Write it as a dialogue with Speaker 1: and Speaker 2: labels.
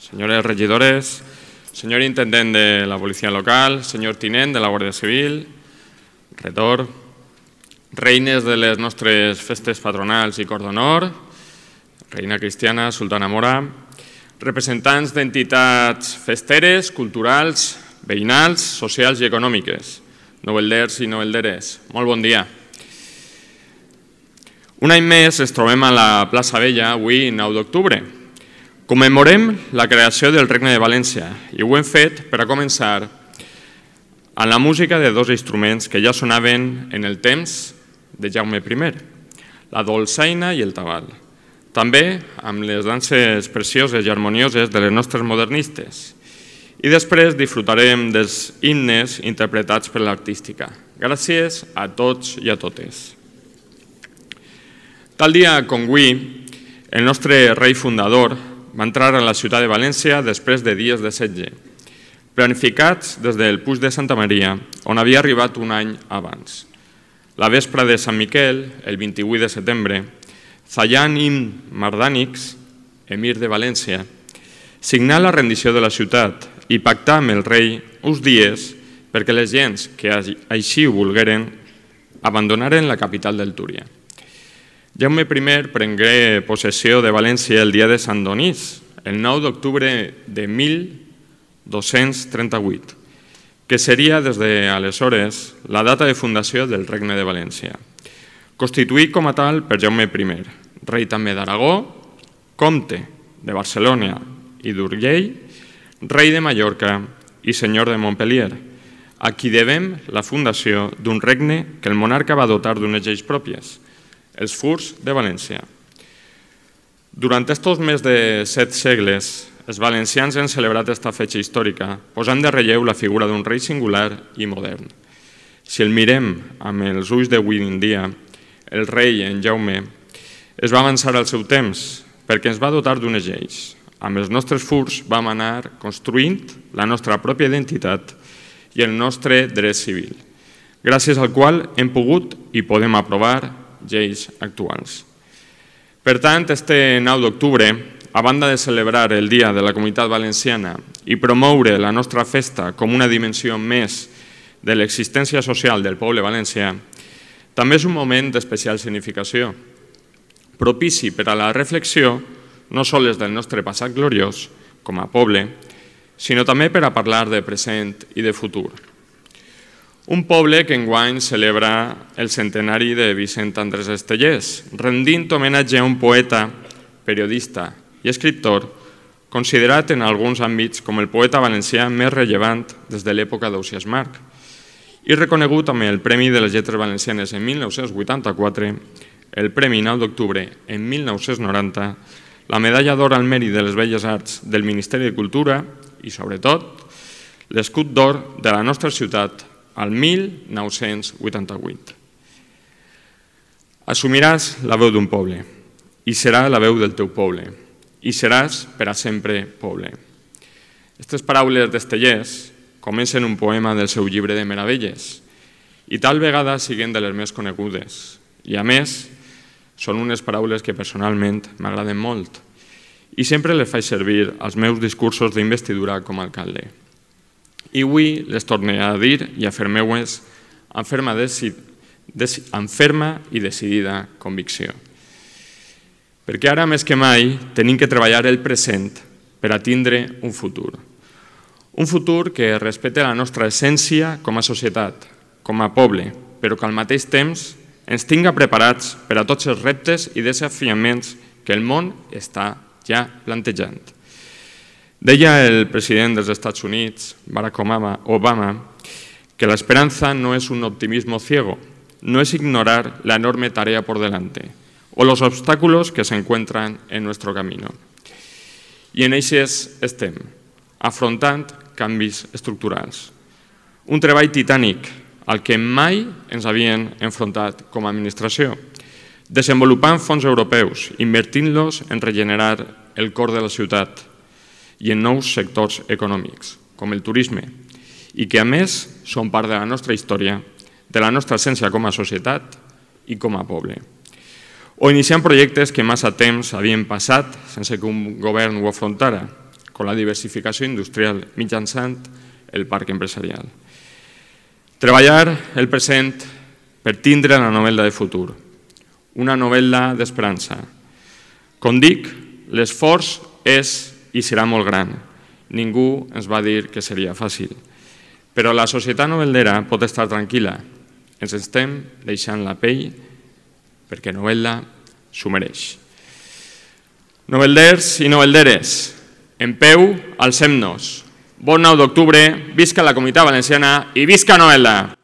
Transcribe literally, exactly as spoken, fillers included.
Speaker 1: señores regidores, señor intendent de la Policia Local, senyor tinent de la Guàrdia Civil, retor, reines de les nostres festes patronals i cor d'honor, reina cristiana, sultana mora, representants d'entitats festeres, culturals, veïnals, socials i econòmiques, novelders i novelderes. Molt bon dia. Un any més ens trobem a la plaça Vella, avui nou d'octubre. Commemorem la creació del Regne de València i ho hem fet per a començar amb la música de dos instruments que ja sonaven en el temps de Jaume primer, la dolçaina i el tabal. També amb les danses precioses i harmonioses de les nostres modernistes. I després disfrutarem dels himnes interpretats per l'artística. Gràcies a tots i a totes. Tal dia com avui, el nostre rei fundador va entrar a la ciutat de València després de dies de setge, planificats des del Puig de Santa Maria, on havia arribat un any abans. La vespra de Sant Miquel, el vint-i-vuit de setembre, Zayan ibn Mardànix, emir de València, signà la rendició de la ciutat i pactà amb el rei uns dies perquè les gens que així ho volgueren abandonaren la capital del Túria. Jaume primer prengué possessió de València el dia de Sant Donís, el nou d'octubre de mil dos-cents trenta-vuit, que seria des d'aleshores la data de fundació del Regne de València, constituït com a tal per Jaume primer, rei també d'Aragó, comte de Barcelona i d'Urgell, rei de Mallorca i senyor de Montpellier, a qui devem la fundació d'un regne que el monarca va dotar d'unes lleis pròpies, els furs de València. Durant estos més de set segles, els valencians han celebrat esta fetge històrica, posant de relleu la figura d'un rei singular i modern. Si el mirem amb els ulls d'avui en dia, el rei, en Jaume, es va avançar al seu temps perquè ens va dotar d'unes lleis. Amb els nostres furs vam anar construint la nostra pròpia identitat i el nostre dret civil, gràcies al qual hem pogut i podem aprovar lleis actuals. Per tant, este nou d'octubre, a banda de celebrar el Dia de la Comunitat Valenciana i promoure la nostra festa com una dimensió més de l'existència social del poble valencià, també és un moment d'especial significació, propici per a la reflexió no sols del nostre passat gloriós com a poble, sinó també per a parlar de present i de futur. Un poble que enguany celebra el centenari de Vicent Andrés Estellés, rendint homenatge a un poeta, periodista i escriptor, considerat en alguns àmbits com el poeta valencià més rellevant des de l'època d'Ausiàs Marc, i reconegut amb el Premi de les Lletres Valencianes en mil nou-cents vuitanta-quatre, el Premi nou d'octubre en mil nou-cents noranta, la Medalla d'Or al Mèrit de les Belles Arts del Ministeri de Cultura i, sobretot, l'Escut d'Or de la nostra ciutat al mil nou-cents vuitanta-vuit. Assumiràs la veu d'un poble i serà la veu del teu poble i seràs per a sempre poble. Aquestes paraules d'Estellés comencen un poema del seu llibre de meravelles i tal vegada siguen de les més conegudes i, a més, són unes paraules que personalment m'agraden molt i sempre les faig servir als meus discursos d'investidura com a alcalde. I avui les tornaré a dir i a fer-me-les amb ferma, amb ferma i decidida convicció. Perquè ara, més que mai, tenim que treballar el present per a tindre un futur. Un futur que respecte la nostra essència com a societat, com a poble, però que al mateix temps ens tinga preparats per a tots els reptes i desafiaments que el món està ja plantejant. Deia el president dels Estats Units, Barack Obama, que la esperanza no es un optimismo ciego, no es ignorar la enorme tarea por delante o los obstáculos que se encuentran en nuestro camino. I en eixes estem, afrontant canvis estructurals. Un treball titànic al que mai ens havien enfrontat com a administració, desenvolupant fons europeus, invertint-los en regenerar el cor de la ciutat i en nous sectors econòmics, com el turisme, i que a més són part de la nostra història, de la nostra essència com a societat i com a poble. O iniciant projectes que massa temps havien passat sense que un govern ho afrontara, con la diversificació industrial mitjançant el parc empresarial. Treballar el present per tindre la novel·la de futur, una novel·la d'esperança. Com dic, l'esforç és i serà molt gran. Ningú ens va dir que seria fàcil. Però la societat novel·lera pot estar tranquil·la. Ens estem deixant la pell perquè novel·la s'ho mereix. Novel·lers i novel·leres, en peu, alcem-nos. Bon nou d'octubre, visca la Comunitat Valenciana i visca novel·la!